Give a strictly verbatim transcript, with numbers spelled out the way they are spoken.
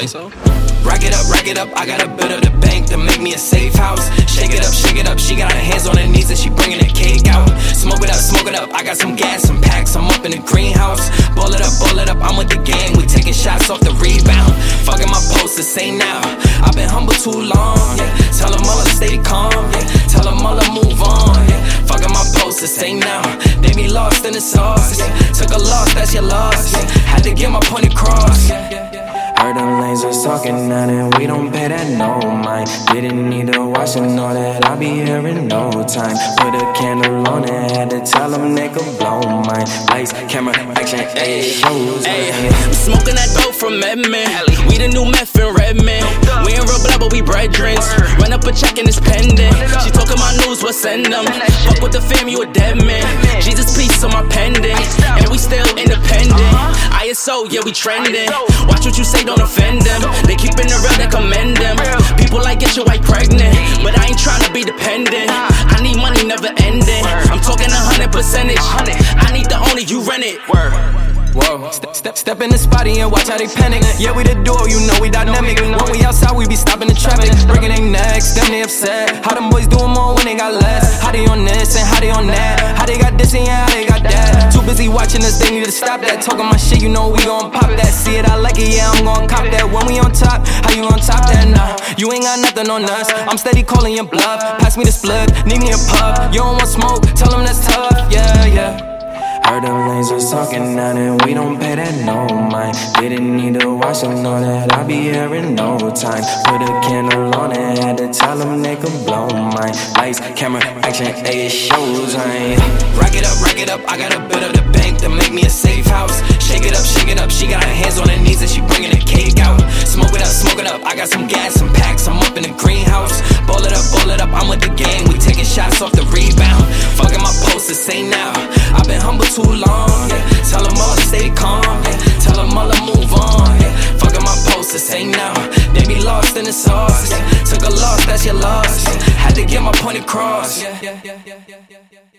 say so. Rack it up, rack it up, I got a bit of the bank to make me a safe house. Shake it up, shake it up, she got her hands on her knees and she bringing the cake out. Smoke it up, smoke it up, I got some gas, some packs, I'm up in the greenhouse. Ball it up, ball it up, I'm with the gang, we taking shots off the rebound. Fucking my posters, say now, I've been humble too long, yeah. Tell them all to stay calm, yeah. Tell them all to move on, yeah. Fucking my posters, say now, they be lost in the sauce, yeah. Took a loss, that's your loss, yeah. Had to get my point across, yeah. Heard them lasers talking now and we don't pay that no mind. Didn't need to watch and know that I'll be here in no time. Put a candle on it, had to tell them they could blow mine. Lights, camera, action, ayy, shows. Ayy, I'm smoking that dope from Edmond. We the new meth in Redmond. We ain't real blood, but we brethrens. Run up a check and it's pending. She talking my news, we'll send them. Fuck with the fam, you a dead man. Jesus, peace on my pendant. And we still independent. I S O, yeah, we trending. Watch what you say, don't offend them. They keepin' it real, they commend them. People like get your wife pregnant, but I ain't tryna be dependent. I need money, never ending. I'm talking a hundred percentage. I need the owner, you rent it. Whoa, step, step, step in the spotty and watch how they panic. Yeah, we the duo, you know we dynamic. When we outside, we be stopping the traffic. Breaking their necks, them they upset. How them boys doing more when they got less? How they on this and how they on that? How they got this and yeah, how they got that? Too busy watching us, they need to stop that. Talking my shit, you know we gon' pop that. See it, I like it, yeah, I'm gon' cop that. When we on top, how you on top that? Nah, you ain't got nothing on us. I'm steady calling your bluff. Pass me the split, need me a puff. You don't want smoke, tell them that's tough, yeah, yeah. Heard them lasers talking now and we don't pay that no mind. Didn't need to watch them know that I'll be here in no time. Put a candle on it, had to tell them they could blow mine. Lights, camera, action, ayy, shows, I ain't. Rack it up, rack it up, I got a bit of the bank to make me a safe house. Shake it up, shake it up, she got her hands on her knees and she bringing the cake out. Smoke it up, smoke it up, I got some gas, some packs, I'm up in the greenhouse. Ball it up, ball it up, I'm with the gang, we taking shots off the rebound. Fucking my posters, say now, I've been humble too long, yeah. Tell them all to stay calm, yeah. Tell them all to move on, yeah. Fucking my posters, say now, they be lost in the sauce, yeah. Took a loss, that's your loss, yeah. Had to get my point across, yeah.